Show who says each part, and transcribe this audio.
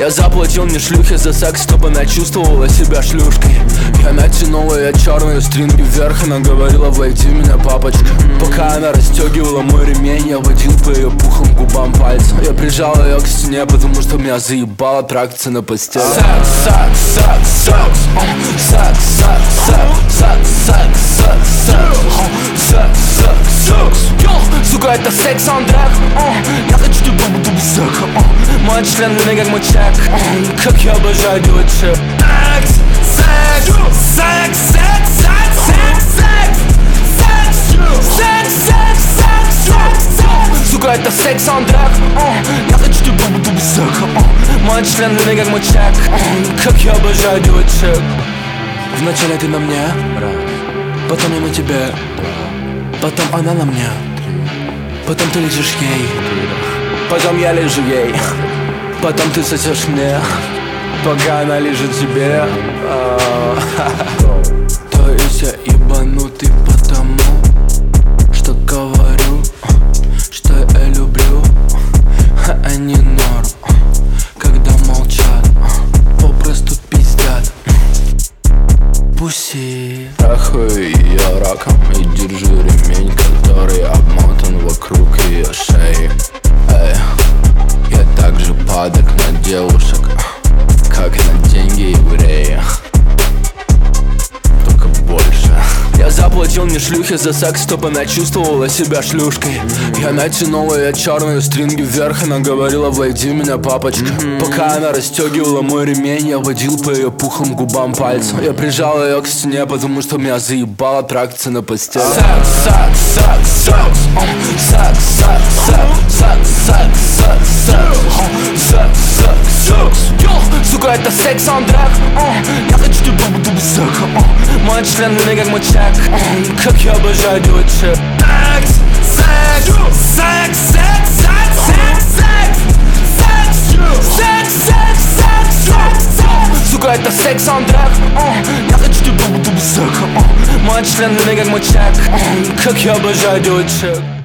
Speaker 1: Я заплатил мне шлюхе за секс, чтобы она чувствовала себя шлюшкой. Я натянул ее черные стринги вверх, она говорила: войди в меня, папочка. Пока она расстегивала мой ремень, я водил по ее пухлым губам пальцем. Я прижал ее к стене, потому что меня заебала тракция на постели. Секс, секс, секс, секс, секс, секс, секс, секс, секс, секс, секс, секс. Сука, это секс-саундтрек. Я хочу тебя буду без секса. Мой член длинный как мой чек. Как я обожаю делать чек. Секс, секс, секс, секс, секс, секс, секс, секс, секс, секс. Сука, это секс-саундтрек. Я хочу тебя буду без секса. Мой член длинный как мой чек. Как я обожаю делать чек. Вначале ты на мне, потом я на тебе, потом она на мне, потом ты лежишь ей, потом я лежу ей, потом ты сосешь мне, пока она лежит тебе. То есть я ебанутый потому, что говорю, что я люблю, а не норм, когда молчат, попросту пиздят. Пуси. Трахаю ее раком и держу ремень, который обмотан вокруг ее шеи. Эй, я также падок на девушек, как и на деньги еврея, только больше. Я заплатил мне шлюхе за секс, чтобы она чувствовала себя шлюшкой. Я натянул ее черные стринги вверх, она говорила: войди в меня, папочка. Пока она расстегивала мой ремень, я водил по ее пухлым губам пальцем. Я прижал ее к стене, потому что меня заебала тракция на постели. Секс, секс, секс, секс, секс, секс, секс, секс, секс, секс, секс, секс. Сука, это секс-саундтрек. Я хочу тебя буду без секса. Мой член длинный как мой чек. Как я обожаю делать чек. Секс, секс, секс, секс, секс, секс, секс, секс, секс, секс. Сука, это секс-саундтрек. Я хочу тебя буду без секса. Мой член длинный как мой чек. Как я обожаю делать чек.